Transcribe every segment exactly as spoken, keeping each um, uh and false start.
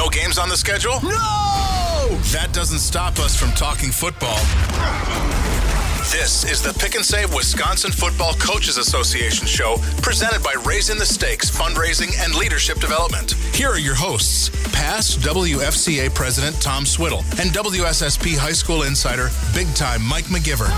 No games on the schedule? No! That doesn't stop us from talking football. This is the Pick and Save Wisconsin Football Coaches Association show, presented by Raising the Stakes Fundraising and Leadership Development. Here are your hosts, past W F C A President Tom Swiddle and W S S P High School Insider, big-time Mike McGivern.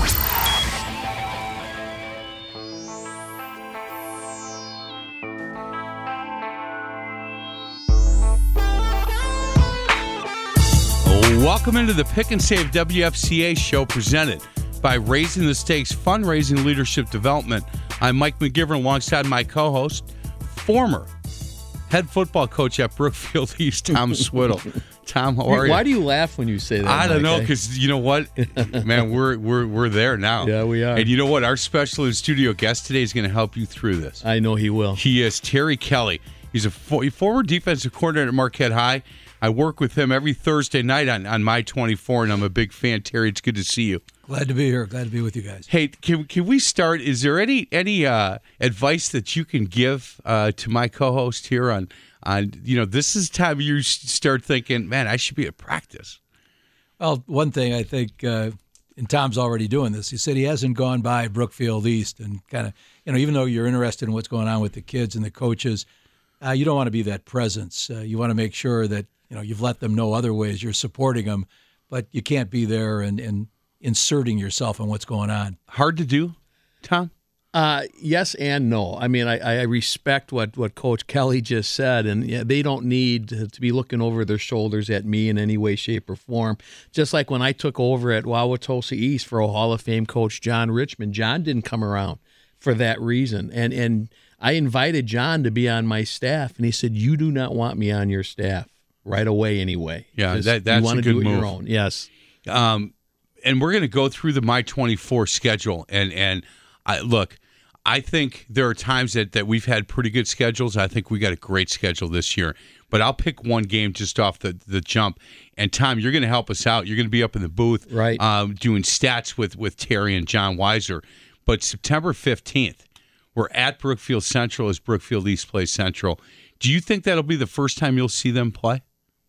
Welcome into the Pick and Save W F C A show, presented by Raising the Stakes Fundraising Leadership Development. I'm Mike McGivern alongside my co-host, former head football coach at Brookfield East, Tom Swiddle. Tom, how are you? Why do you laugh when you say that? I don't Mike? know, because you know what, man, we're we're we're there now. Yeah, we are. And you know what? Our special in studio guest today is going to help you through this. I know he will. He is Terry Kelly. He's a fo- former defensive coordinator at Marquette High. I work with him every Thursday night on, on My twenty-four, and I'm a big fan. Terry, it's good to see you. Glad to be here. Glad to be with you guys. Hey, can can we start? Is there any any uh, advice that you can give uh, to my co-host here on on you know this is time you start thinking, man, I should be at practice. Well, one thing I think, uh, and Tom's already doing this. He said he hasn't gone by Brookfield East and kind of you know even though you're interested in what's going on with the kids and the coaches, uh, you don't want to be that presence. Uh, you want to make sure that you know you've let them know other ways you're supporting them, but you can't be there and and inserting yourself in what's going on. Hard to do, Tom? Uh, yes and no. I mean, I, I respect what, what Coach Kelly just said, and yeah, they don't need to, to be looking over their shoulders at me in any way, shape, or form. Just like when I took over at Wauwatosa East for a Hall of Fame coach, John Richmond. John didn't come around for that reason. And, and I invited John to be on my staff, and he said, you do not want me on your staff right away anyway. Yeah, Just, that, that's you want a to good do it move. your own. Yes. Um, and we're going to go through the My twenty-four schedule. And, and I, look, I think there are times that, that we've had pretty good schedules. I think we got a great schedule this year. But I'll pick one game just off the, the jump. And, Tom, you're going to help us out. You're going to be up in the booth right. um, doing stats with, with Terry and John Weiser. But September fifteenth, we're at Brookfield Central as Brookfield East plays Central. Do you think that'll be the first time you'll see them play?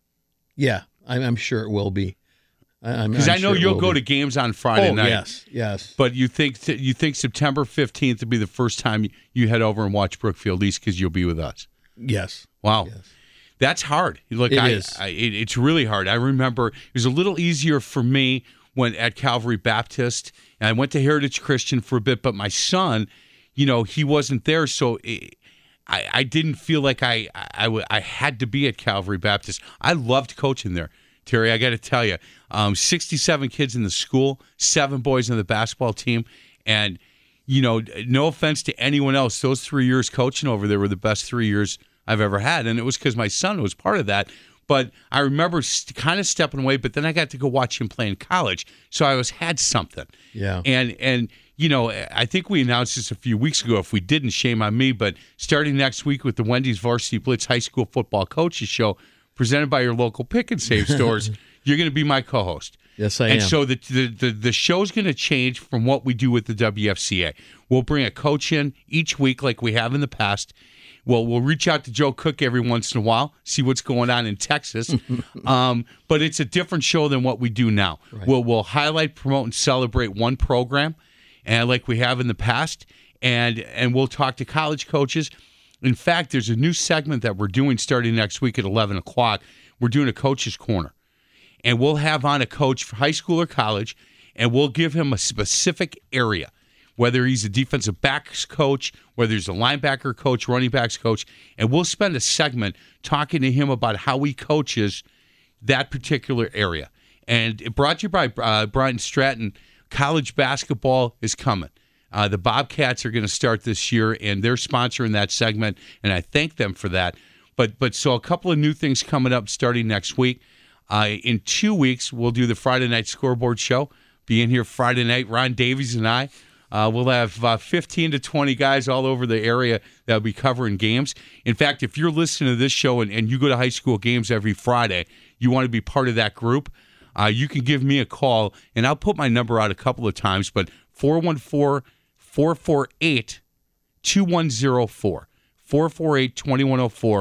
Yeah, I'm, I'm sure it will be. Because I know sure you'll go be. to games on Friday oh, night. Yes, yes. But you think you think September fifteenth will be the first time you head over and watch Brookfield East because you'll be with us? Yes. Wow. Yes. That's hard. Look, it I, is. I, it, it's really hard. I remember it was a little easier for me when at Calvary Baptist, and I went to Heritage Christian for a bit, but my son, you know, he wasn't there, so it, I, I didn't feel like I, I, I had to be at Calvary Baptist. I loved coaching there. Terry, I got to tell you, um, sixty-seven kids in the school, seven boys on the basketball team, and, you know, no offense to anyone else, those three years coaching over there were the best three years I've ever had, and it was because my son was part of that. But I remember st- kind of stepping away, but then I got to go watch him play in college, so I was had something. Yeah. And, and you know, I think we announced this a few weeks ago. If we didn't, shame on me, but starting next week with the Wendy's Varsity Blitz High School Football Coaches Show, presented by your local Pick and Save stores, you're going to be my co-host. Yes, I and am. And so the the the, the show's going to change from what we do with the W F C A. We'll bring a coach in each week like we have in the past. Well, we'll reach out to Joe Cook every once in a while, see what's going on in Texas. um, but it's a different show than what we do now. Right. We'll, we'll highlight, promote, and celebrate one program, and like we have in the past, and and we'll talk to college coaches. In fact, there's a new segment that we're doing starting next week at eleven o'clock. We're doing a coach's corner. And we'll have on a coach for high school or college, and we'll give him a specific area, whether he's a defensive backs coach, whether he's a linebacker coach, running backs coach, and we'll spend a segment talking to him about how he coaches that particular area. And it brought to you by uh, Brian Stratton. College basketball is coming. Uh, the Bobcats are going to start this year, and they're sponsoring that segment, and I thank them for that. But but so a couple of new things coming up starting next week. Uh, in two weeks, we'll do the Friday Night Scoreboard Show. Be in here Friday night. Ron Davies and I. Uh, we'll have uh, fifteen to twenty guys all over the area that will be covering games. In fact, if you're listening to this show and, and you go to high school games every Friday, you want to be part of that group, uh, you can give me a call, and I'll put my number out a couple of times, but four one four, four four eight, two one zero four. four four eight, two one zero four.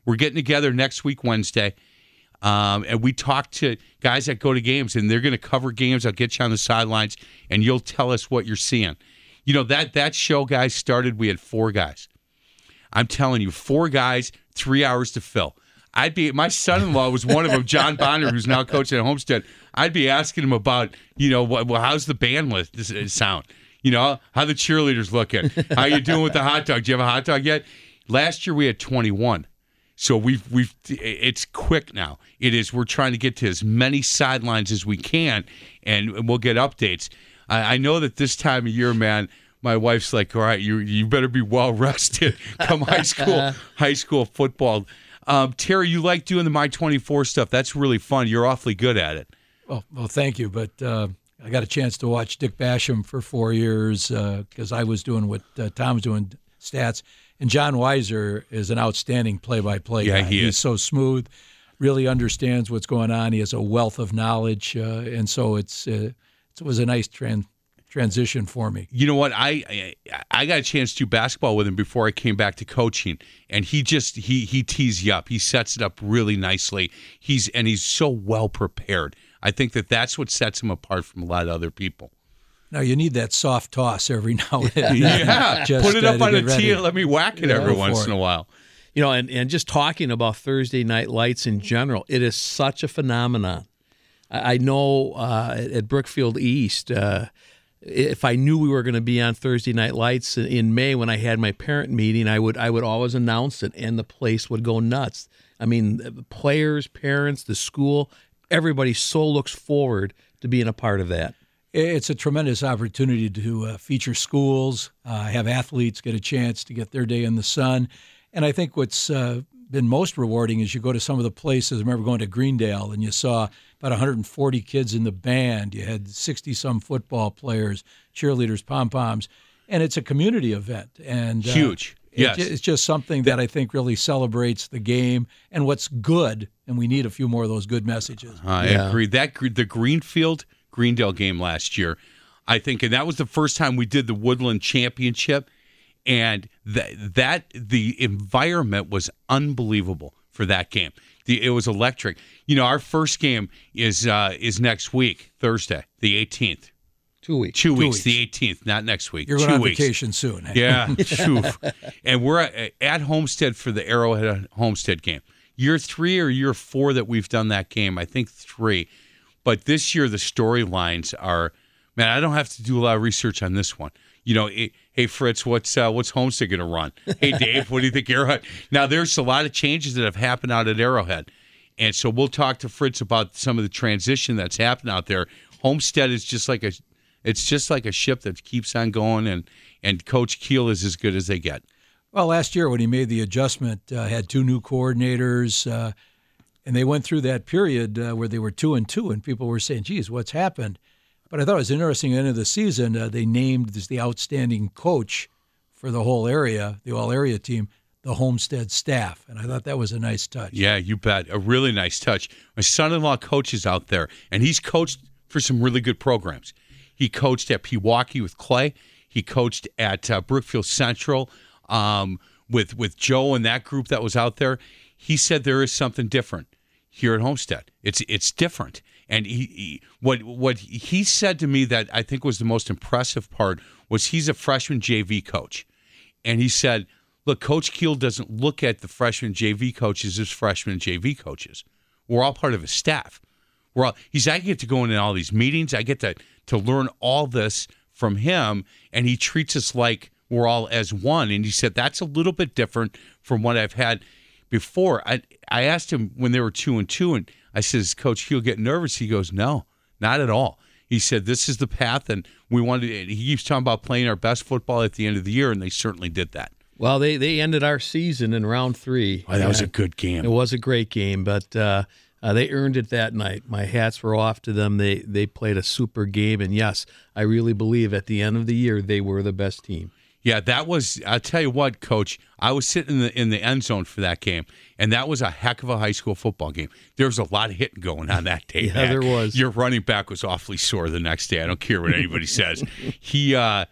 We're getting together next week, Wednesday, um, and we talk to guys that go to games, and they're going to cover games. I'll get you on the sidelines, and you'll tell us what you're seeing. You know, that, that show, guys, started, we had four guys. I'm telling you, four guys, three hours to fill. I'd be my son-in-law was one of them, John Bonner, who's now coaching at Homestead. I'd be asking him about, you know, what, well, how's the bandwidth sound? You know, how the cheerleaders looking? How you doing with the hot dog? Do you have a hot dog yet? Last year we had twenty-one, so we've we've it's quick now. It is. We're trying to get to as many sidelines as we can, and we'll get updates. I, I know that this time of year, man. My wife's like, all right, you you better be well rested come high school high school football. Um, Terry, you like doing the My twenty-four stuff. That's really fun. You're awfully good at it. Well, well, thank you. But uh, I got a chance to watch Dick Basham for four years because uh, I was doing what uh, Tom's doing, stats. And John Weiser is an outstanding play-by-play yeah, guy. He is. He's so smooth, really understands what's going on. He has a wealth of knowledge, uh, and so it's uh, it was a nice trend. transition for me. You know what? I, I I got a chance to do basketball with him before I came back to coaching, and he just he he tees you up. He sets it up really nicely. He's and he's so well prepared. I think that that's what sets him apart from a lot of other people. Now you need that soft toss every now and then. Yeah, just, put it up uh, on a ready. tee and let me whack it Yeah, every go once for in it. a while. You know, and, and just talking about Thursday night lights in general, it is such a phenomenon. I, I know uh, at, at Brookfield East. Uh, If I knew we were going to be on Thursday Night Lights in May when I had my parent meeting, I would I would always announce it, and the place would go nuts. I mean, the players, parents, the school, everybody so looks forward to being a part of that. It's a tremendous opportunity to uh, feature schools, uh, have athletes get a chance to get their day in the sun. And I think what's uh, been most rewarding is you go to some of the places. I remember going to Greendale, and you saw about one hundred forty kids in the band. You had sixty-some football players, cheerleaders, pom-poms, and it's a community event. And uh, Huge. Yes. It's just something that I think really celebrates the game and what's good, and we need a few more of those good messages. I Yeah. agree. That the Greenfield Greendale game last year, I think, and that was the first time we did the Woodland Championship, and that that the environment was unbelievable for that game. The, it was electric. You know, our first game is uh, is next week, Thursday, the eighteenth. Two weeks. Two, Two weeks, weeks. the eighteenth, not next week. You're going Two on weeks. vacation soon. eh? Yeah, phew. And we're at, at Homestead for the Arrowhead Homestead game. Year three or year four that we've done that game? I think three. But this year the storylines are, man, I don't have to do a lot of research on this one. You know, it, hey Fritz, what's uh, what's Homestead going to run? Hey Dave, what do you think Arrowhead? Now there's a lot of changes that have happened out at Arrowhead, and so we'll talk to Fritz about some of the transition that's happened out there. Homestead is just like a, it's just like a ship that keeps on going, and and Coach Keel is as good as they get. Well, last year when he made the adjustment, uh, had two new coordinators, uh, and they went through that period uh, where they were two and two, and people were saying, "Geez, what's happened?" But I thought it was interesting. At the end of the season, uh, they named this the outstanding coach for the whole area, the all-area team, the Homestead staff, and I thought that was a nice touch. Yeah, you bet. A really nice touch. My son-in-law coaches out there, and he's coached for some really good programs. He coached at Pewaukee with Clay. He coached at uh, Brookfield Central um, with with Joe and that group that was out there. He said there is something different here at Homestead. It's it's different. And he, he what what he said to me that I think was the most impressive part was he's a freshman J V coach. And he said, look, Coach Keel doesn't look at the freshman J V coaches as freshman J V coaches. We're all part of his staff. We're all, he's I get to go in all these meetings. I get to, to learn all this from him, and he treats us like we're all as one. And he said that's a little bit different from what I've had before. I I asked him when they were two and two, and I said, "Is Coach Keel get nervous?" He goes, "No, not at all." He said, "This is the path, and we wanted." He keeps talking about playing our best football at the end of the year, and they certainly did that. Well, they, they ended our season in round three. Oh, that was a And good game. It was a great game, but uh, uh, they earned it that night. My hats were off to them. They they played a super game, and yes, I really believe at the end of the year they were the best team. Yeah, that was. I'll tell you what, Coach. I was sitting in the in the end zone for that game, and that was a heck of a high school football game. There was a lot of hitting going on that day. Yeah, man. there was. Your running back was awfully sore the next day. I don't care what anybody says. He uh,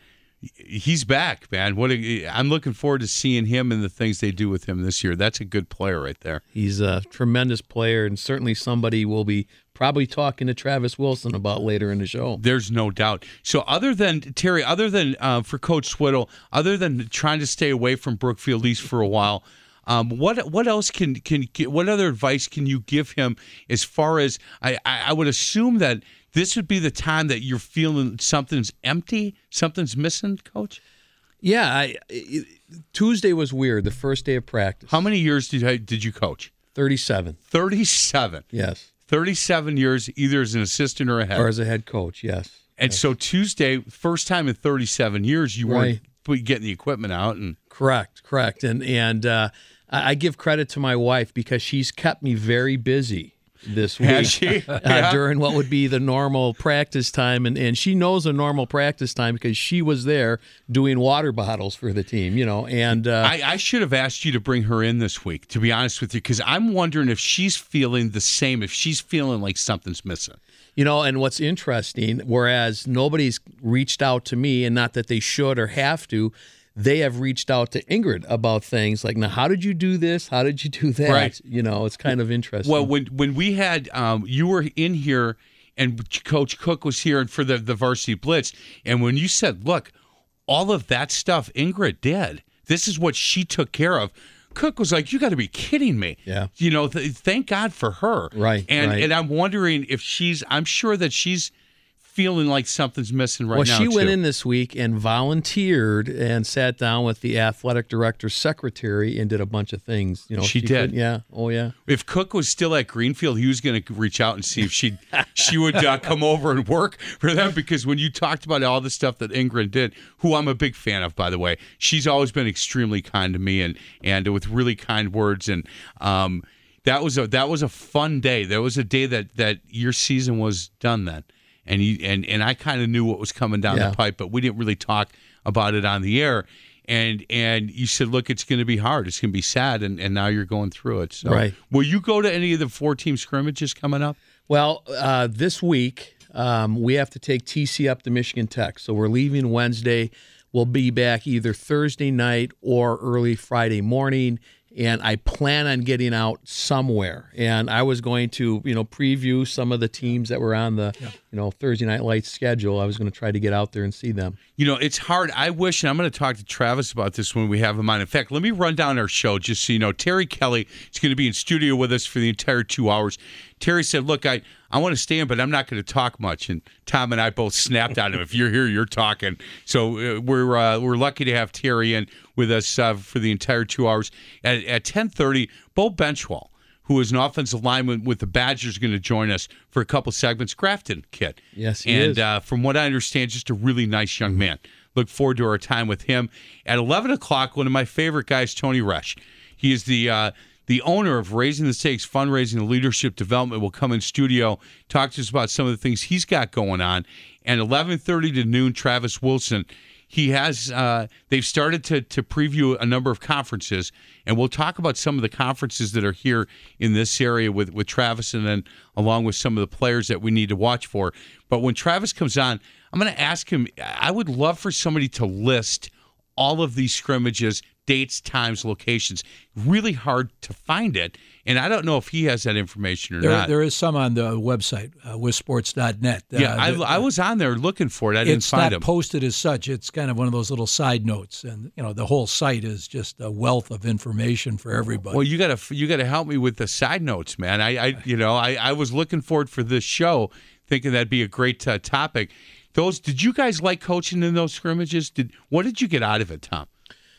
he's back, man. What a, I'm looking forward to seeing him and the things they do with him this year. That's a good player right there. He's a tremendous player, and certainly somebody we'll be probably talking to Travis Wilson about later in the show. There's no doubt. So other than, Terry, other than uh, for Coach Swittle, other than trying to stay away from Brookfield East for a while, Um, what what else can can what other advice can you give him as far as I, I would assume that this would be the time that you're feeling something's empty, something's missing, Coach? Yeah, I, it, Tuesday was weird. The first day of practice. How many years did I, did you coach? thirty-seven. thirty-seven. Yes. thirty-seven years, either as an assistant or a head. Or as a head coach. Yes. And yes. so Tuesday, first time in thirty-seven years, you Right. weren't getting the equipment out and. Correct, correct. And and uh, I I give credit to my wife because she's kept me very busy this week. Has she? uh, Yeah. during what would be the normal practice time. And, and she knows a normal practice time because she was there doing water bottles for the team, you know. And uh, I, I should have asked you to bring her in this week, to be honest with you, because I'm wondering if she's feeling the same, if she's feeling like something's missing. You know, and what's interesting, whereas nobody's reached out to me, and not that they should or have to, they have reached out to Ingrid about things like, now, how did you do this? How did you do that? Right. You know, it's kind of interesting. Well, when when we had, um, you were in here and Coach Cook was here for the, the Varsity Blitz, and when you said, look, all of that stuff Ingrid did, this is what she took care of, Cook was like, you got to be kidding me. Yeah. You know, th- thank God for her. Right, And, right. and I'm wondering if she's, I'm sure that she's feeling like something's missing right well, now, she went too. in this week and volunteered and sat down with the athletic director's secretary and did a bunch of things. You know, She did? could- yeah. Oh, yeah. If Cook was still at Greenfield, he was going to reach out and see if she she would uh, come over and work for them. Because when you talked about all the stuff that Ingrid did, who I'm a big fan of, by the way, she's always been extremely kind to me and and with really kind words. And um, that was a that was a fun day. That was a day that that your season was done then. And you, and and I kind of knew what was coming down Yeah. the pipe, but we didn't really talk about it on the air. And and you said, look, it's going to be hard. It's going to be sad. And, and now you're going through it. So, Right. will you go to any of the four-team scrimmages coming up? Well, uh, this week um, we have to take T C up to Michigan Tech. So we're leaving Wednesday. We'll be back either Thursday night or early Friday morning. And I plan on getting out somewhere. And I was going to, you know, preview some of the teams that were on the, you know, Thursday Night Lights schedule. I was going to try to get out there and see them. You know, it's hard. I wish, and I'm going to talk to Travis about this when we have him on. In fact, let me run down our show just so you know. Terry Kelly is going to be in studio with us for the entire two hours. Terry said, look, I, I want to stay in, but I'm not going to talk much. And Tom and I both snapped at him. If you're here, you're talking. So uh, we're uh, we're lucky to have Terry in with us uh, for the entire two hours. At, at ten thirty, Bo Benchwall, who is an offensive lineman with the Badgers, going to join us for a couple segments. Grafton kid. Yes, he and, is. Uh, from what I understand, just a really nice young man. Look forward to our time with him. At eleven o'clock, one of my favorite guys, Tony Resch. He is the uh, the owner of Raising the Stakes Fundraising and Leadership Development. Will come in studio, talk to us about some of the things he's got going on. And eleven thirty to noon, Travis Wilson. He has, uh, they've started to to preview a number of conferences, and we'll talk about some of the conferences that are here in this area with, with Travis, and then along with some of the players that we need to watch for. But when Travis comes on, I'm going to ask him, I would love for somebody to list all of these scrimmages, dates, times, locations. Really hard to find it, and I don't know if he has that information or There, not. there is some on the website, uh, with sports dot net. yeah, uh, I, the- I was on there looking for it. I didn't it's find not him. posted as such. It's kind of one of those little side notes, and you know the whole site is just a wealth of information for everybody. Well, you gotta you gotta help me with the side notes, man. I, I you know I, I was looking forward for this show, thinking that'd be a great uh, topic. Those did you guys like coaching in those scrimmages? Did what did you get out of it, Tom?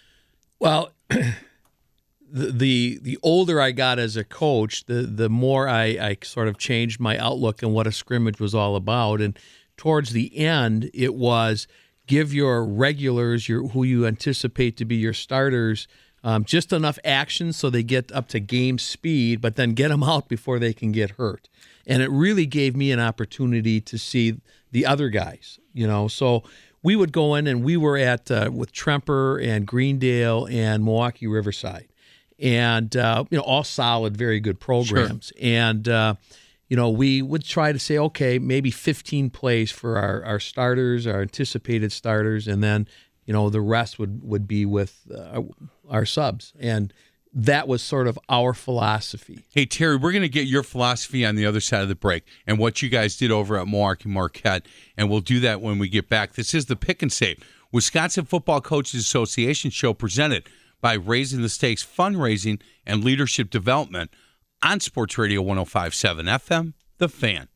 Well, the, the the older I got as a coach, the the more I, I sort of changed my outlook on what a scrimmage was all about. And towards the end, it was give your regulars, your who you anticipate to be your starters, um, just enough action so they get up to game speed, but then get them out before they can get hurt. And it really gave me an opportunity to see the other guys, you know, so we would go in, and we were at uh, with Tremper and Greendale and Milwaukee Riverside, and uh, you know, all solid, very good programs. Sure. And uh, you know, we would try to say, okay, maybe fifteen plays for our, our starters, our anticipated starters, and then you know, the rest would, would be with uh, our subs. And that was sort of our philosophy. Hey, Terry, we're going to get your philosophy on the other side of the break and what you guys did over at Milwaukee Marquette, and we'll do that when we get back. This is the Pick and Save Wisconsin Football Coaches Association show presented by Raising the Stakes Fundraising and Leadership Development on Sports Radio one oh five point seven F M, The Fan.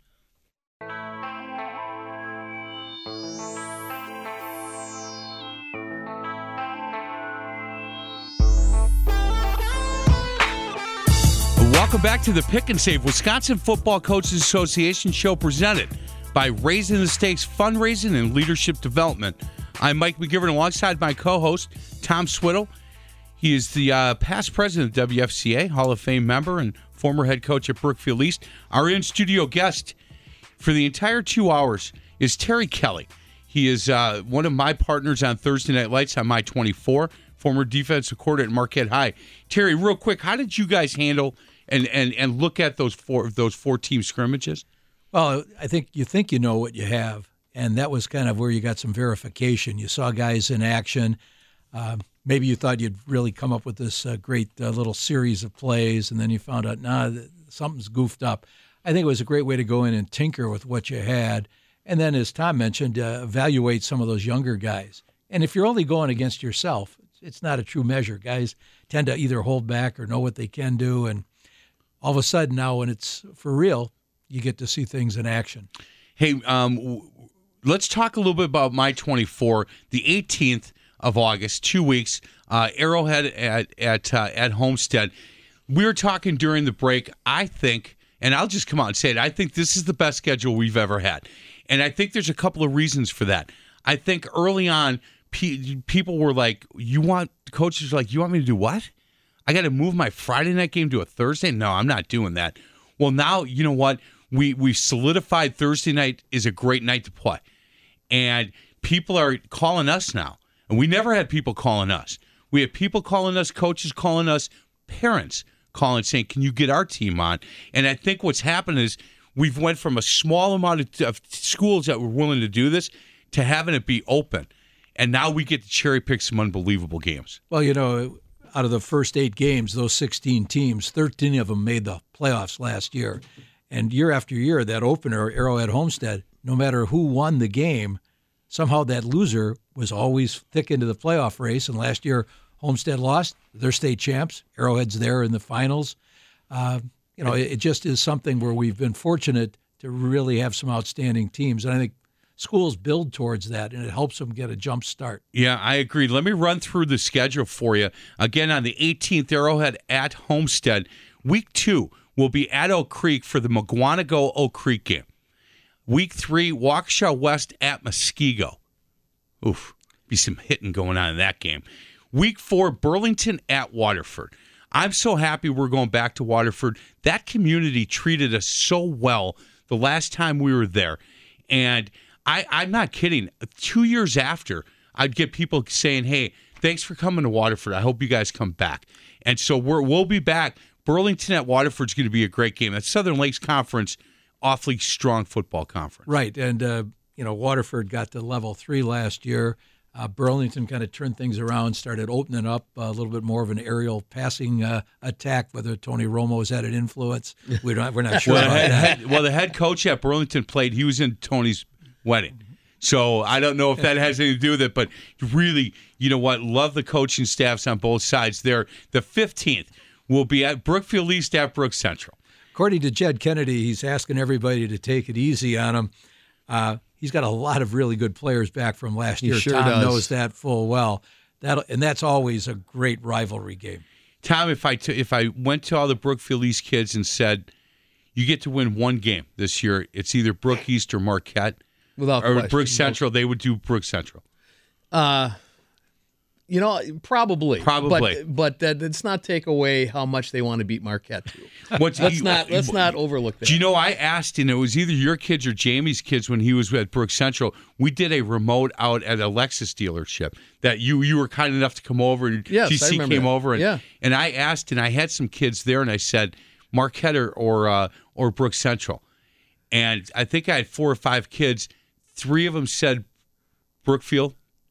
Welcome back to the Pick and Save Wisconsin Football Coaches Association show presented by Raising the Stakes Fundraising and Leadership Development. I'm Mike McGivern alongside my co-host, Tom Swiddle. He is the uh, past president of W F C A, Hall of Fame member, and former head coach at Brookfield East. Our in-studio guest for the entire two hours is Terry Kelly. He is uh, one of my partners on Thursday Night Lights on My twenty-four, former defensive coordinator at Marquette High. Terry, real quick, how did you guys handle and, and, and look at those four those four team scrimmages? Well, I think you think you know what you have, and that was kind of where you got some verification. You saw guys in action. Uh, maybe you thought you'd really come up with this uh, great uh, little series of plays, and then you found out, nah, something's goofed up. I think it was a great way to go in and tinker with what you had, and then, as Tom mentioned, uh, evaluate some of those younger guys. And if you're only going against yourself, it's not a true measure. Guys tend to either hold back or know what they can do, and all of a sudden now when it's for real, you get to see things in action. Hey, um, w- let's talk a little bit about My twenty-four, the eighteenth of August, two weeks, uh, Arrowhead at at uh, at Homestead. We were talking during the break. I think, and I'll just come out and say it, I think this is the best schedule we've ever had. And I think there's a couple of reasons for that. I think early on, pe- people were like, you want, coaches were like, you want me to do what? I got to move my Friday night game to a Thursday? No, I'm not doing that. Well, now, you know what? We we solidified Thursday night is a great night to play. And people are calling us now. And we never had people calling us. We had people calling us, coaches calling us, parents calling, saying, can you get our team on? And I think what's happened is we've went from a small amount of, of schools that were willing to do this to having it be open. And now we get to cherry pick some unbelievable games. Well, you know, out of the first eight games, those sixteen teams, thirteen of them made the playoffs last year. And year after year, that opener, Arrowhead Homestead, no matter who won the game, somehow that loser was always thick into the playoff race. And last year, Homestead lost. They're state champs. Arrowhead's there in the finals. Uh, you know, it, it just is something where we've been fortunate to really have some outstanding teams. And I think schools build towards that, and it helps them get a jump start. Yeah, I agree. Let me run through the schedule for you. Again, on the eighteenth, Arrowhead at Homestead. Week two will be at Oak Creek for the McGuanago Oak Creek game. Week three, Waukesha West at Muskego. Oof, be some hitting going on in that game. Week four, Burlington at Waterford. I'm so happy we're going back to Waterford. That community treated us so well the last time we were there. And I, I'm not kidding. Two years after, I'd get people saying, hey, thanks for coming to Waterford. I hope you guys come back. And so we're, we'll be back. Burlington at Waterford's going to be a great game. That's Southern Lakes Conference, awfully strong football conference. Right. And, uh, you know, Waterford got to level three last year. Uh, Burlington kind of turned things around, started opening up a little bit more of an aerial passing uh, attack. Whether Tony Romo's had an influence, we're not, we're not sure well, about head, that. Head, well, the head coach at Burlington played. He was in Tony's wedding. So I don't know if that has anything to do with it, but really, you know what? Love the coaching staffs on both sides there. The fifteenth will be at Brookfield East at Brook Central. According to Jed Kennedy, he's asking everybody to take it easy on him. Uh, he's got a lot of really good players back from last He year. sure Tom does. knows that full well. That and that's always a great rivalry game. Tom, if I t- if I went to all the Brookfield East kids and said, you get to win one game this year, it's either Brook East or Marquette. Without or question. Brook Central, they would do Brook Central. Uh, you know, probably. Probably. But, but that does not take away how much they want to beat Marquette, too. What's, Let's you- not let's not overlook that. Do you know, I asked, and it was either your kids or Jamie's kids when he was at Brook Central. We did a remote out at a Lexus dealership that you you were kind enough to come over. And Yes, G I C remember came that. over. And, Yeah. and I asked, and I had some kids there, and I said, Marquette or or, uh, or Brook Central. And I think I had four or five kids. Three of them said Brookfield.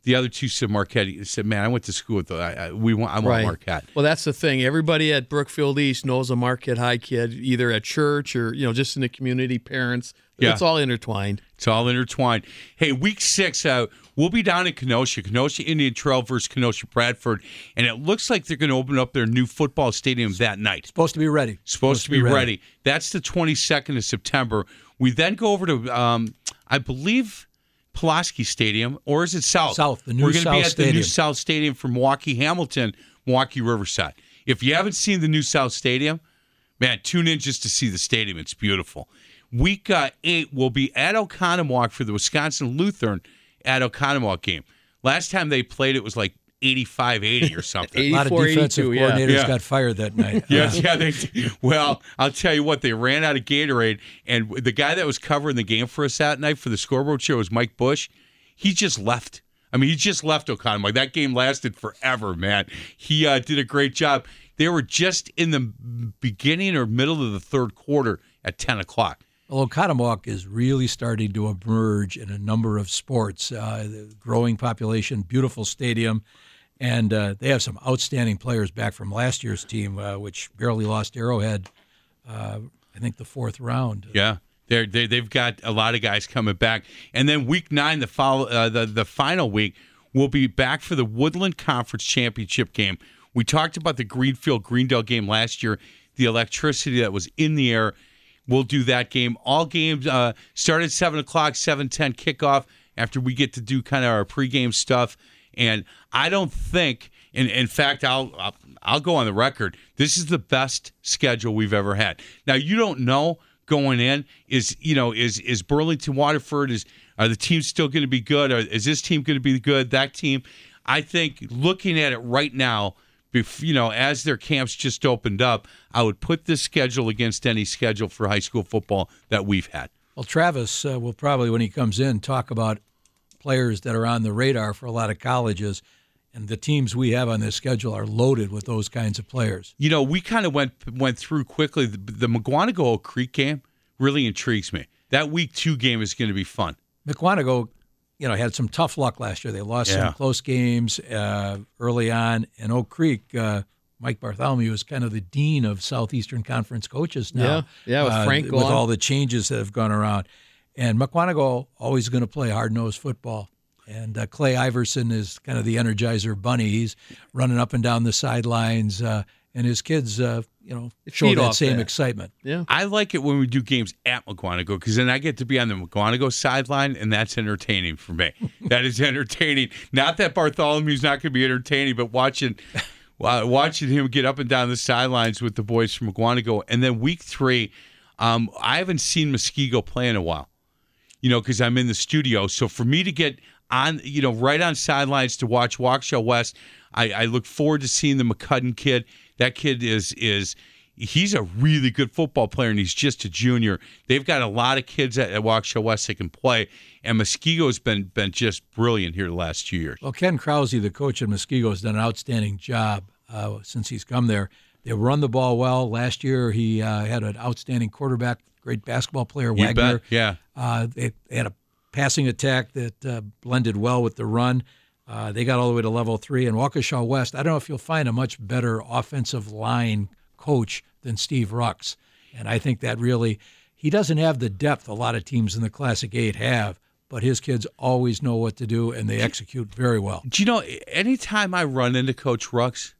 The other two said Marquette. He said, "Man, I went to school with the. I, I, we want. I want Right. Marquette." Well, that's the thing. Everybody at Brookfield East knows a Marquette High kid, either at church or you know just in the community. Parents, Yeah. it's all intertwined. It's all intertwined. Hey, week six, uh, we'll be down in Kenosha, Kenosha Indian Trail versus Kenosha Bradford, and it looks like they're going to open up their new football stadium that night. Supposed to be ready. Supposed to be ready. That's the twenty-second of September. We then go over to, um, I believe, Pulaski Stadium, or is it South? South, the new We're going to be South at the new Stadium. South Stadium for Milwaukee Hamilton, Milwaukee Riverside. If you haven't seen the new South Stadium, man, tune in just to see the stadium. It's beautiful. Week uh, eight will be at Oconomowoc for the Wisconsin Lutheran at Oconomowoc game. Last time they played, it was like eighty-five eighty or something. A lot of eighty-four, defensive eighty-two, yeah. coordinators Yeah. got fired that night. Yes, Uh, yeah. They, well, I'll tell you what, they ran out of Gatorade, and the guy that was covering the game for us that night for the scoreboard show was Mike Bush. He just left. I mean, he just left Oconomowoc. That game lasted forever, man. He uh, did a great job. They were just in the beginning or middle of the third quarter at ten o'clock. Well, Oconomowoc is really starting to emerge in a number of sports. Uh, the growing population, beautiful stadium, and uh, they have some outstanding players back from last year's team, uh, which barely lost Arrowhead, uh, I think, the fourth round. Yeah. They're, they they've got a lot of guys coming back, and then week nine, the follow uh, the the final week, we'll be back for the Woodland Conference Championship game. We talked about the Greenfield Greendale game last year, the electricity that was in the air. We'll do that game. All games uh, start at seven o'clock, seven ten kickoff. After we get to do kind of our pregame stuff, and I don't think, in in fact, I'll, I'll I'll go on the record. This is the best schedule we've ever had. Now you don't know. Going in is you know is is Burlington Waterford is are the teams still going to be good? Or is this team going to be good? That team, I think, looking at it right now, bef- you know, as their camps just opened up, I would put this schedule against any schedule for high school football that we've had. Well, Travis uh, will probably, when he comes in, talk about players that are on the radar for a lot of colleges, and the teams we have on this schedule are loaded with those kinds of players. You know, we kind of went went through quickly. The, the McGuanago Oak Creek game really intrigues me. That week two game is going to be fun. McWanago, you know, had some tough luck last year. They lost Yeah. some close games uh, early on, and Oak Creek, uh, Mike Bartholomew is kind of the dean of Southeastern Conference coaches now. Yeah, yeah, with uh, Frank with gone. all the changes that have gone around. And McWanago always going to play hard-nosed football. And uh, Clay Iverson is kind of the Energizer bunny. He's running up and down the sidelines, uh, and his kids, uh, you know, show Feed that off same that. excitement. Yeah. I like it when we do games at McGuanago because then I get to be on the McGuanago sideline, and that's entertaining for me. That is entertaining. Not that Bartholomew's not going to be entertaining, but watching uh, watching him get up and down the sidelines with the boys from McGuanago. And then week three, um, I haven't seen Muskego play in a while, you know, because I'm in the studio. So for me to get on, you know, right on sidelines to watch Waukesha West, I, I look forward to seeing the McCudden kid. That kid is is he's a really good football player, and he's just a junior. They've got a lot of kids at, at Waukesha West that can play, and Muskego's been been just brilliant here the last two years. Well, Ken Krause, the coach at Muskego, has done an outstanding job uh, since he's come there. They run the ball well. Last year, he uh, had an outstanding quarterback, great basketball player, You Wagner. bet, yeah. Uh, they, they had a passing attack that uh, blended well with the run. Uh, they got all the way to level three. And Waukesha West, I don't know if you'll find a much better offensive line coach than Steve Rux. And I think that really, he doesn't have the depth a lot of teams in the Classic Eight have, but his kids always know what to do, and they execute very well. Do you know, anytime I run into Coach Rux,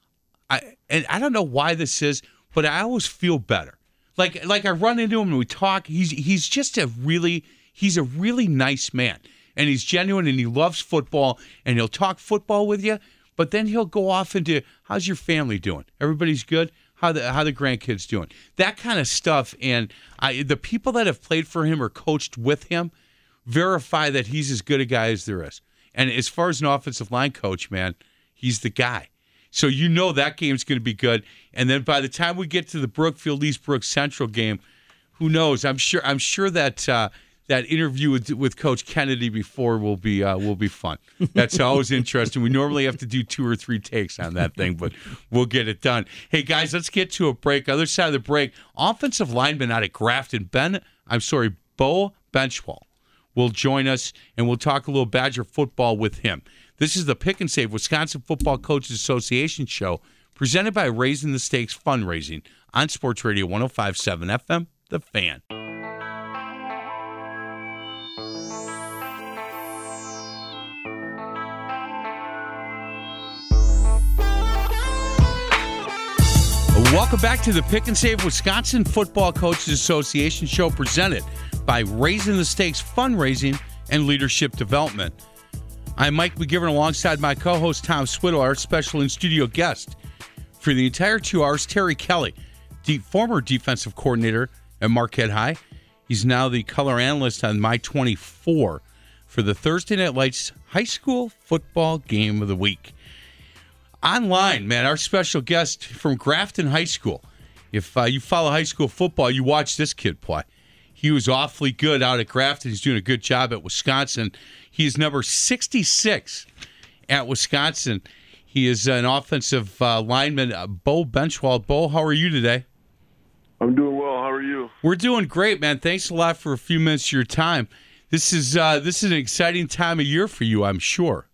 I and I don't know why this is, but I always feel better. Like like I run into him and we talk. He's he's just a really he's a really nice man, and he's genuine, and he loves football, and he'll talk football with you. But then he'll go off into, how's your family doing? Everybody's good? How the how the grandkids doing? That kind of stuff. And I the people that have played for him or coached with him verify that he's as good a guy as there is. And as far as an offensive line coach, man, he's the guy. So you know that game's going to be good. And then by the time we get to the Brookfield East Brook Central game, who knows? I'm sure. I'm sure that uh, that interview with with Coach Kennedy before will be uh, will be fun. That's always interesting. We normally have to do two or three takes on that thing, but we'll get it done. Hey guys, let's get to a break. Other side of the break, offensive lineman out of Grafton, Ben. I'm sorry, Bo Benchwall will join us, and we'll talk a little Badger football with him. This is the Pick and Save Wisconsin Football Coaches Association show, presented by Raising the Stakes Fundraising on Sports Radio one oh five point seven F M, The Fan. Welcome back to the Pick and Save Wisconsin Football Coaches Association show, presented by Raising the Stakes Fundraising and Leadership Development. I'm Mike McGivern alongside my co-host Tom Swiddle, our special in-studio guest for the entire two hours, Terry Kelly, the former defensive coordinator at Marquette High. He's now the color analyst on My twenty-four for the Thursday Night Lights High School Football Game of the Week. Online, man, our special guest from Grafton High School. If uh, you follow high school football, you watch this kid play. He was awfully good out at Grafton. He's doing a good job at Wisconsin. He is number sixty-six at Wisconsin. He is an offensive uh, lineman, uh, Bo Benchwald. Bo, how are you today? I'm doing well. How are you? We're doing great, man. Thanks a lot for a few minutes of your time. This is uh, this is an exciting time of year for you, I'm sure.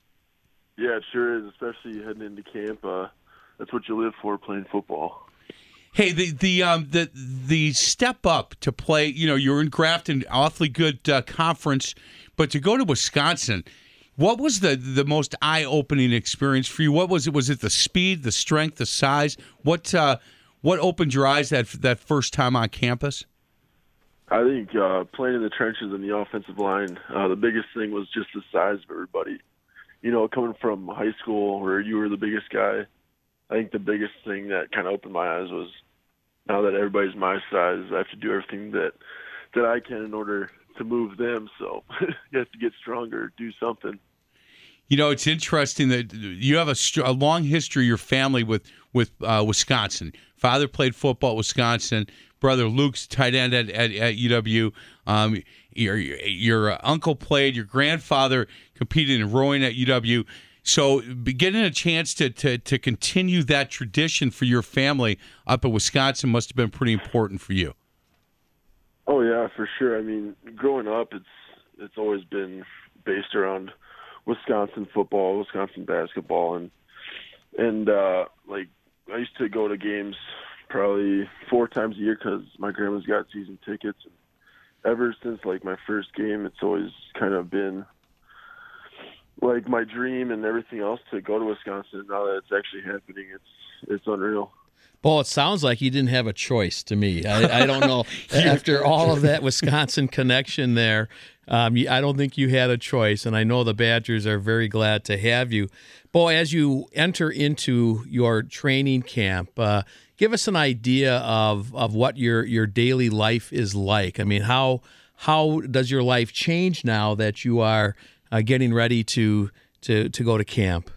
Yeah, it sure is, especially heading into camp. Uh, that's what you live for, playing football. Hey, the the um the the step up to play. You know, you're in Grafton, awfully good uh, conference, but to go to Wisconsin, what was the the most eye-opening experience for you? What was it? Was it the speed, the strength, the size? What uh, what opened your eyes that that first time on campus? I think uh, playing in the trenches in the offensive line, uh, the biggest thing was just the size of everybody. You know, coming from high school where you were the biggest guy, I think the biggest thing that kind of opened my eyes was now that everybody's my size, I have to do everything that that I can in order to move them. So you have to get stronger, do something. You know, it's interesting that you have a, a long history, your family, with with uh, Wisconsin. Father played football at Wisconsin. Brother Luke's tight end at, at, at U W. Um, your your uncle played. Your grandfather competed in rowing at U W. So getting a chance to, to, to continue that tradition for your family up at Wisconsin must have been pretty important for you. Oh, yeah, for sure. I mean, growing up, it's it's always been based around Wisconsin football, Wisconsin basketball, and and uh, like I used to go to games probably four times a year because my grandma's got season tickets. And ever since like my first game, it's always kind of been like my dream and everything else to go to Wisconsin. Now that it's actually happening, it's it's unreal. Well, it sounds like you didn't have a choice to me. I, I don't know. After all of that Wisconsin connection there, um, I don't think you had a choice, and I know the Badgers are very glad to have you. Bo, as you enter into your training camp, uh, give us an idea of, of what your, your daily life is like. I mean, how how does your life change now that you are uh, getting ready to, to, to go to camp?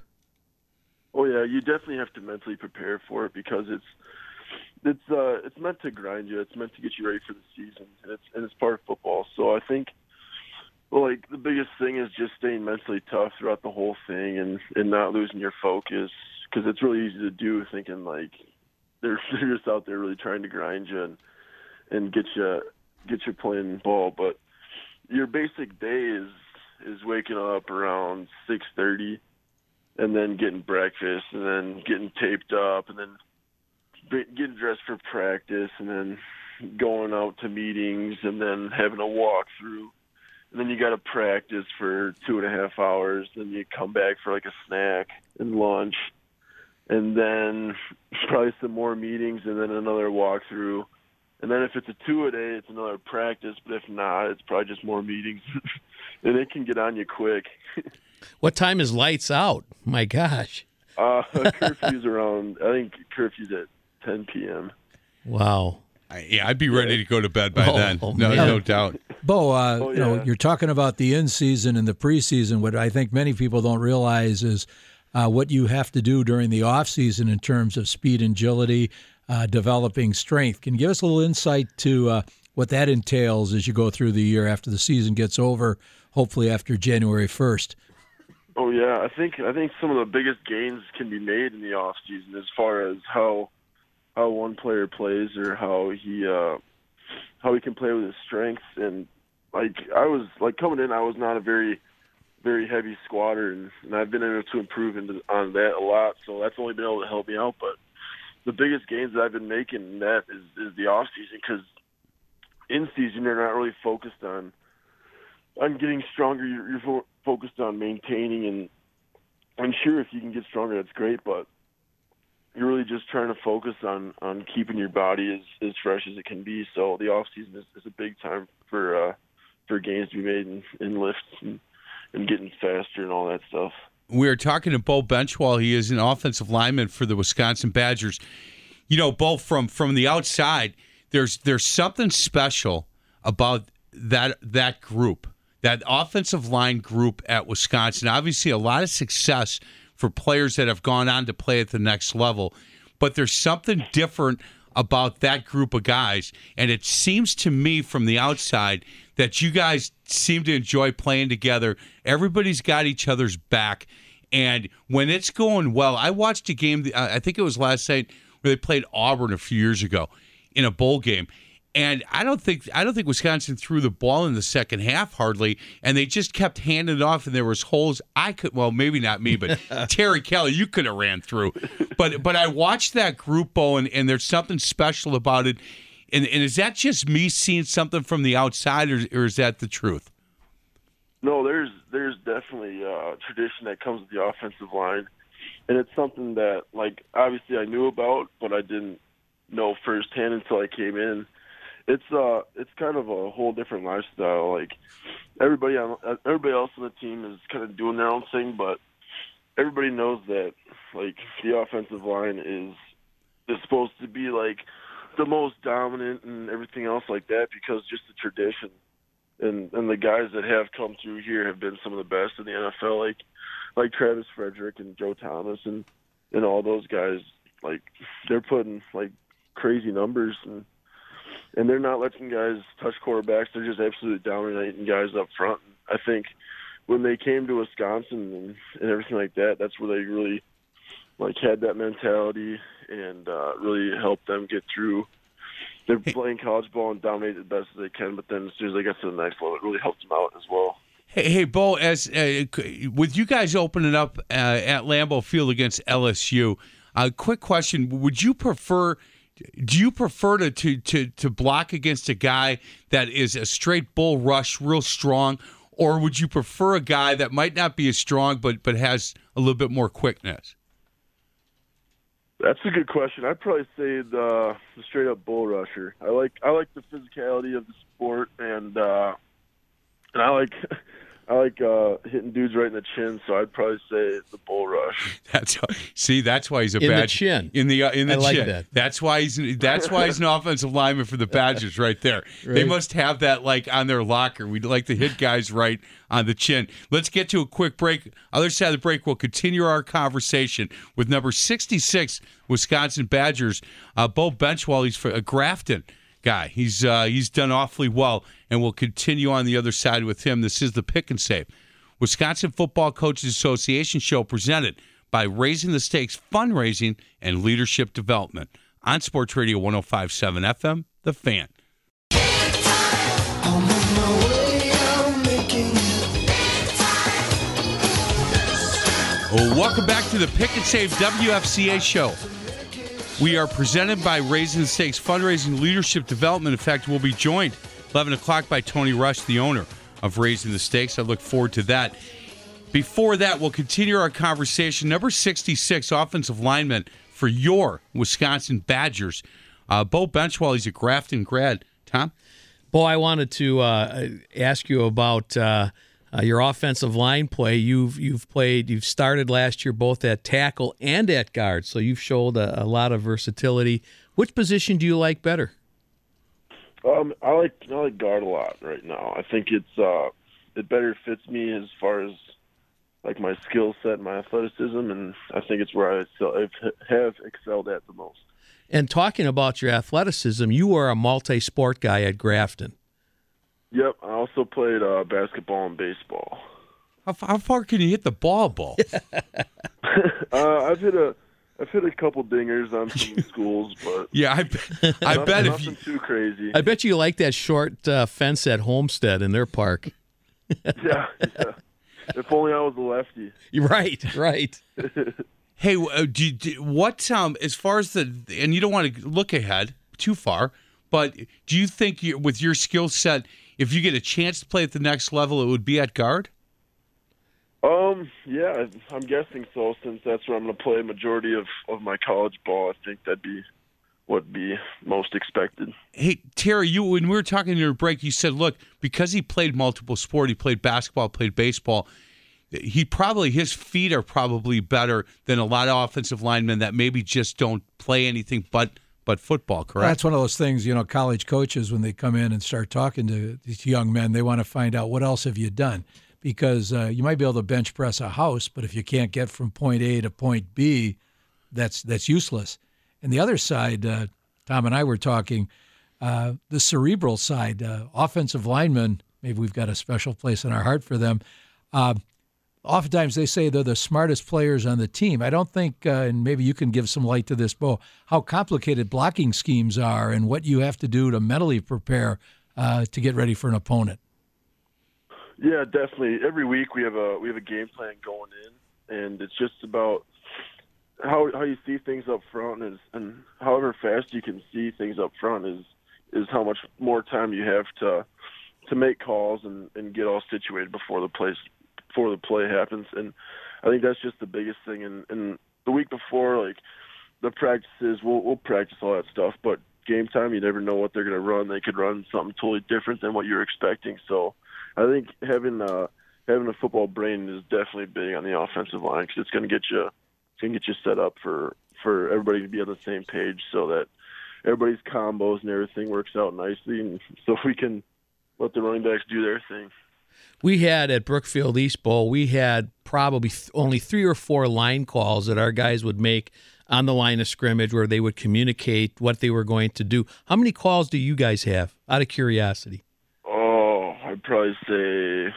Oh yeah, you definitely have to mentally prepare for it because it's it's uh, it's meant to grind you. It's meant to get you ready for the season, and it's and it's part of football. So I think, well, like the biggest thing is just staying mentally tough throughout the whole thing, and, and not losing your focus because it's really easy to do thinking like they're they're just out there really trying to grind you and and get you get you playing ball. But your basic day is is waking up around six thirty. And then getting breakfast, and then getting taped up, and then getting dressed for practice, and then going out to meetings, and then having a walkthrough. And then you got to practice for two and a half hours. Then you come back for like a snack and lunch, and then probably some more meetings, and then another walkthrough. And then if it's a two-a-day, it's another practice. But if not, it's probably just more meetings. And it can get on you quick. What time is lights out? My gosh. Uh, curfew's around, I think curfew's at ten p.m. Wow. I, yeah, I'd be ready to go to bed by Oh, then. oh, no, man. no doubt. Bo, uh, Oh, you know, yeah. you're talking about the in-season and the preseason. What I think many people don't realize is uh, what you have to do during the off-season in terms of speed and agility, uh, developing strength. Can you give us a little insight to uh, what that entails as you go through the year after the season gets over, hopefully after January first? Oh yeah, I think I think some of the biggest gains can be made in the off season as far as how how one player plays or how he uh, how he can play with his strengths. And like I was like coming in, I was not a very very heavy squatter, and, and I've been able to improve into, on that a lot. So that's only been able to help me out. But the biggest gains that I've been making in that is, is the off season, because in season you're not really focused on on getting stronger. You're, you're fo- focused on maintaining, and I'm sure if you can get stronger, that's great. But you're really just trying to focus on, on keeping your body as, as fresh as it can be. So the off season is, is a big time for uh, for gains to be made in, in lifts and, and getting faster and all that stuff. We are talking to Bo Benchwall. He is an offensive lineman for the Wisconsin Badgers. You know, Bo, from from the outside, there's there's something special about that that group, that offensive line group at Wisconsin. Obviously, a lot of success for players that have gone on to play at the next level. But there's something different about that group of guys. And it seems to me from the outside that you guys seem to enjoy playing together. Everybody's got each other's back. And when it's going well, I watched a game, I think it was last night, where they played Auburn a few years ago in a bowl game. And I don't think I don't think Wisconsin threw the ball in the second half hardly, and they just kept handing it off, and there was holes. I could, well, maybe not me, but Terry Kelly, you could have ran through. But but I watched that group, Bo, and, and there's something special about it. And, and is that just me seeing something from the outside, or, or is that the truth? No, there's there's definitely a tradition that comes with the offensive line, and it's something that, like, obviously I knew about, but I didn't know firsthand until I came in. It's uh, it's kind of a whole different lifestyle. Like everybody on, everybody else on the team is kind of doing their own thing, but everybody knows that, like, the offensive line is is supposed to be like the most dominant and everything else like that, because just the tradition. And and the guys that have come through here have been some of the best in the N F L, like like Travis Frederick and Joe Thomas and, and all those guys. Like, they're putting like crazy numbers, and and they're not letting guys touch quarterbacks. They're just absolutely dominating guys up front. I think when they came to Wisconsin and, and everything like that, that's where they really like had that mentality and uh, really helped them get through. They're playing college ball and dominate the best as they can, but then as soon as they get to the next level, it really helps them out as well. Hey, hey, Bo, as uh, with you guys opening up uh, at Lambeau Field against L S U, a uh, quick question: would you prefer? Do you prefer to, to to to block against a guy that is a straight bull rush, real strong, or would you prefer a guy that might not be as strong but but has a little bit more quickness? That's a good question. I'd probably say the, the straight up bull rusher. I like I like the physicality of the sport, and uh, and I like I like uh, hitting dudes right in the chin. So I'd probably say the bull rush. That's see. That's why he's a in bad the chin. In the uh, in the I like chin. that. That's why he's that's why he's an offensive lineman for the Badgers right there. Right. They must have that like on their locker. We'd like to hit guys right on the chin. Let's get to a quick break. Other side of the break, we'll continue our conversation with number sixty-six Wisconsin Badgers, uh, Bo Benchwall. He's for a Grafton guy. He's uh, he's done awfully well, and we'll continue on the other side with him. This is the Pick and Save Wisconsin Football Coaches Association show, presented by Raising the Stakes Fundraising and Leadership Development on Sports Radio one oh five point seven F M, The Fan. Well, welcome back to the Pick and Save W F C A show. We are presented by Raising the Stakes Fundraising Leadership Development. In fact, we'll be joined eleven o'clock by Tony Rush, the owner of Raising the Stakes. I look forward to that. Before that, we'll continue our conversation. Number sixty-six, offensive lineman for your Wisconsin Badgers, uh, Bo Benchwall. He's a Grafton grad. Tom? Bo, I wanted to uh, ask you about uh, uh, your offensive line play. You've you've played, you've started last year both at tackle and at guard, so you've showed a, a lot of versatility. Which position do you like better? Um, I like I like guard a lot right now. I think it's uh, it better fits me as far as like my skill set and my athleticism, and I think it's where I have excelled at the most. And talking about your athleticism, you are a multi-sport guy at Grafton. Yep, I also played uh, basketball and baseball. How, how far can you hit the ball, Bo? uh, I've hit a I've hit a couple dingers on some schools, but Yeah, I, bet- I nothing, bet if nothing you, too crazy. I bet you like that short uh, fence at Homestead in their park. Yeah, yeah. If only I was a lefty. You're right, right. hey, uh, do, you- do what um as far as the and you don't want to look ahead too far, but do you think you, with your skill set, if you get a chance to play at the next level, it would be at guard? Um, yeah, I'm guessing so, since that's where I'm going to play a majority of, of my college ball. I think that'd be what be most expected. Hey, Terry, you when we were talking in your break, you said, look, because he played multiple sport, he played basketball, played baseball, he probably, his feet are probably better than a lot of offensive linemen that maybe just don't play anything but but football, correct? That's one of those things, you know, college coaches, when they come in and start talking to these young men, they want to find out, what else have you done? Because uh, you might be able to bench press a house, but if you can't get from point A to point B, that's that's useless. And the other side, uh, Tom and I were talking, uh, the cerebral side, uh, offensive linemen, maybe we've got a special place in our heart for them. Uh, oftentimes they say they're the smartest players on the team. I don't think, uh, and maybe you can give some light to this, Bo, how complicated blocking schemes are and what you have to do to mentally prepare uh, to get ready for an opponent. Yeah, definitely. Every week we have a we have a game plan going in, and it's just about how how you see things up front, is, and however fast you can see things up front is is how much more time you have to to make calls and, and get all situated before the place before the play happens. And I think that's just the biggest thing. And, and the week before, like the practices, we'll we'll practice all that stuff, but game time, you never know what they're going to run. They could run something totally different than what you're expecting. So I think having uh, having a football brain is definitely big on the offensive line, because it's going to get you it's going to get you set up for, for everybody to be on the same page, so that everybody's combos and everything works out nicely, and so we can let the running backs do their thing. We had at Brookfield East Bowl, we had probably th- only three or four line calls that our guys would make on the line of scrimmage, where they would communicate what they were going to do. How many calls do you guys have, out of curiosity? Oh, I'd probably say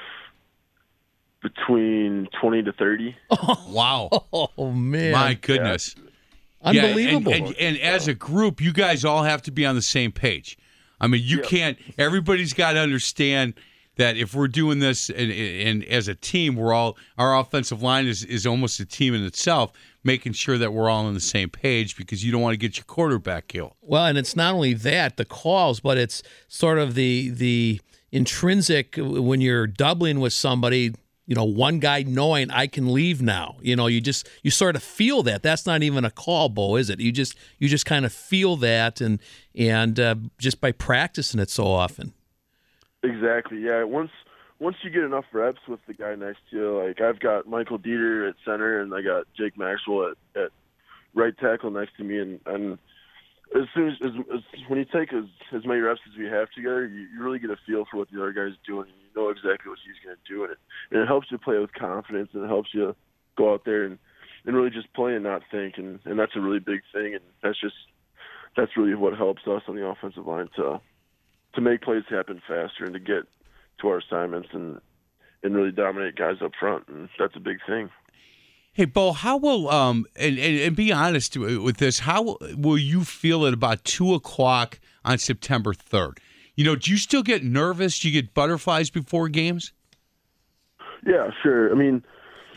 between twenty to thirty. Wow. Oh, man. My goodness. Unbelievable. Yeah, and, and, and as a group, you guys all have to be on the same page. I mean, you Yep. can't – everybody's got to understand that if we're doing this and, and as a team, we're all – our offensive line is, is almost a team in itself, making sure that we're all on the same page, because you don't want to get your quarterback killed. Well, and it's not only that, the calls, but it's sort of the the intrinsic, when you're doubling with somebody, you know, one guy knowing I can leave now. You know, you just you sort of feel that. That's not even a call, Bo, is it? You just you just kind of feel that, and and uh, just by practicing it so often. Exactly. Yeah. Once once you get enough reps with the guy next to you, like I've got Michael Dieter at center, and I got Jake Maxwell at, at right tackle next to me, and, and as soon as, as, as when you take as, as many reps as we have together, you, you really get a feel for what the other guy's doing, and you know exactly what he's going to do, and it and it helps you play with confidence, and it helps you go out there and, and really just play and not think, and, and that's a really big thing, and that's just that's really what helps us on the offensive line to to make plays happen faster and to get to our assignments and and really dominate guys up front, and that's a big thing. Hey, Bo, how will um and, and, and be honest with this, how will you feel at about two o'clock on September third? You know, do you still get nervous? Do you get butterflies before games? Yeah, sure. I mean,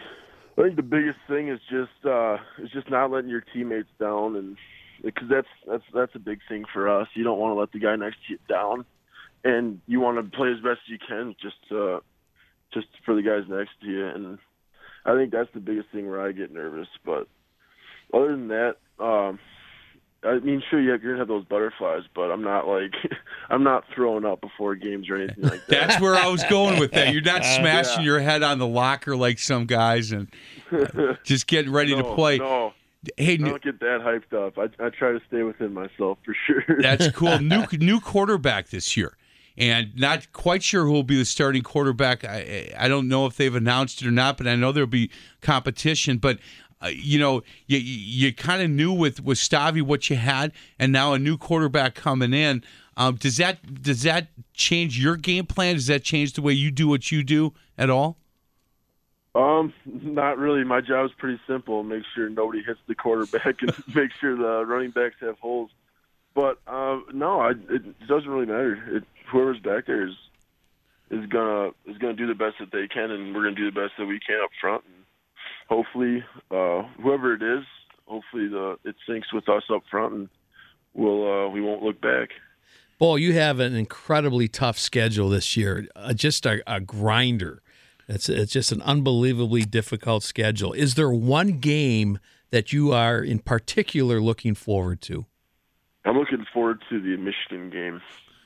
I think the biggest thing is just uh, is just not letting your teammates down, and because that's that's that's a big thing for us. You don't want to let the guy next to you down, and you want to play as best as you can just uh, just for the guys next to you. And I think that's the biggest thing where I get nervous. But other than that, um, I mean, sure, you're gonna have those butterflies, but I'm not like I'm not throwing up before games or anything like that. That's where I was going with that. You're not smashing Yeah. your head on the locker like some guys and uh, just getting ready no, to play. No. Hey, I new, don't get that hyped up. I, I try to stay within myself for sure. that's cool. New new quarterback this year, and not quite sure who will be the starting quarterback. I I don't know if they've announced it or not, but I know there'll be competition. But uh, you know, you you kind of knew with with Stavi what you had, and now a new quarterback coming in. Um, does that does that change your game plan? Does that change the way you do what you do at all? Um, not really. My job is pretty simple: make sure nobody hits the quarterback and make sure the running backs have holes. But uh, no, I, it doesn't really matter. It, whoever's back there is is gonna is gonna do the best that they can, and we're gonna do the best that we can up front. And hopefully, uh, whoever it is, hopefully the it syncs with us up front, and we'll uh, we won't look back. Bo, you have an incredibly tough schedule this year. Uh, just a, a grinder. It's it's just an unbelievably difficult schedule. Is there one game that you are in particular looking forward to? I'm looking forward to the Michigan game.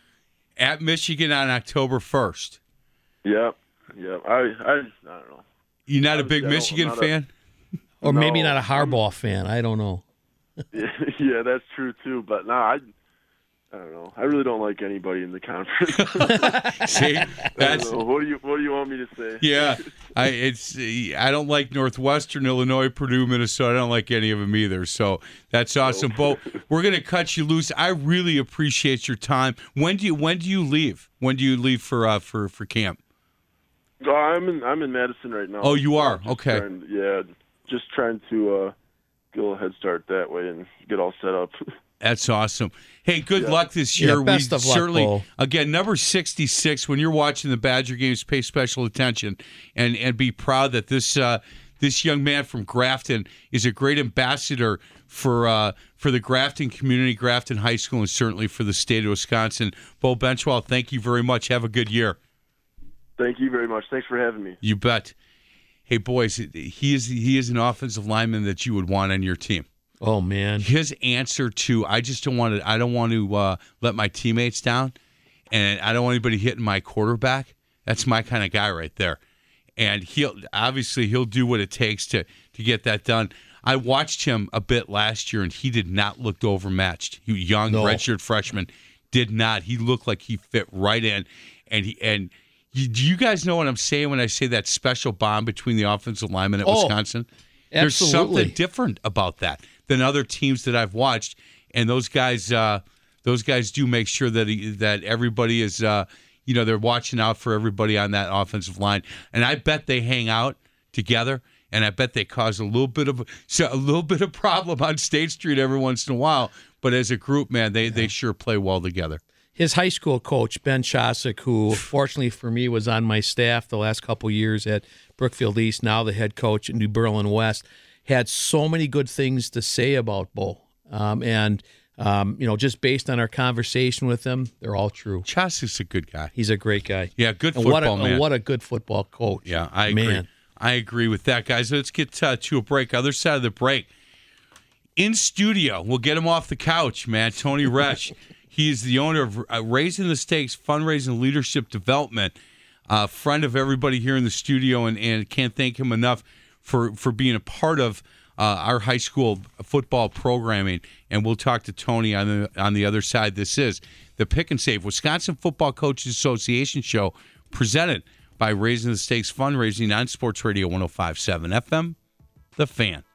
At Michigan on October first. Yep, yep. I, I, I don't know. You're not a big I Michigan not fan? A, or no, maybe not a Harbaugh fan. I don't know. Yeah, that's true too. But no, I, I don't know. I really don't like anybody in the conference. See, that's what do you what do you want me to say? Yeah, I it's I don't like Northwestern, Illinois, Purdue, Minnesota. I don't like any of them either. So that's awesome, Bo. We're gonna cut you loose. I really appreciate your time. When do you when do you leave? When do you leave for uh, for for camp? Oh, I'm in I'm in Madison right now. Oh, you are? Just Okay. Trying, yeah, just trying to uh, get a little head start that way and get all set up. That's awesome. Hey, good Yeah. luck this year. Yeah, best we of luck, certainly, Bo. again, number sixty-six. When you're watching the Badger games, pay special attention and and be proud that this uh, this young man from Grafton is a great ambassador for uh, for the Grafton community, Grafton High School, and certainly for the state of Wisconsin. Bo Benchwall, thank you very much. Have a good year. Thank you very much. Thanks for having me. You bet. Hey, boys, he is he is an offensive lineman that you would want on your team. Oh man, His answer to I just don't want to I don't want to uh, let my teammates down, and I don't want anybody hitting my quarterback. That's my kind of guy right there, and he'll obviously he'll do what it takes to to get that done. I watched him a bit last year, and he did not look overmatched. He was young, No. redshirt freshman, did not. He looked like he fit right in, and he and. You, do you guys know what I'm saying when I say that special bond between the offensive linemen at Oh, Wisconsin? There's absolutely. something different about that than other teams that I've watched, and those guys, uh, those guys do make sure that he, that everybody is, uh, you know, they're watching out for everybody on that offensive line, and I bet they hang out together, and I bet they cause a little bit of so a little bit of problem on State Street every once in a while. But as a group, man, they they sure play well together. His high school coach, Ben Chosick, who fortunately for me was on my staff the last couple years at Brookfield East, now the head coach at New Berlin West, had so many good things to say about Bo. Um, and, um, you know, just based on our conversation with him, they're all true. Chosick's a good guy. He's a great guy. Yeah, good And football what a, man. and what a good football coach. Yeah, I agree. Man. I agree with that, guys. Let's get uh, to a break. Other side of the break. In studio, we'll get him off the couch, man. Tony Resch. He's the owner of uh, Raising the Stakes Fundraising Leadership Development, a uh, friend of everybody here in the studio, and, and can't thank him enough for, for being a part of uh, our high school football programming. And we'll talk to Tony on the on the other side. This is the Pick and Save Wisconsin Football Coaches Association show, presented by Raising the Stakes Fundraising on Sports Radio one oh five point seven F M, The Fan.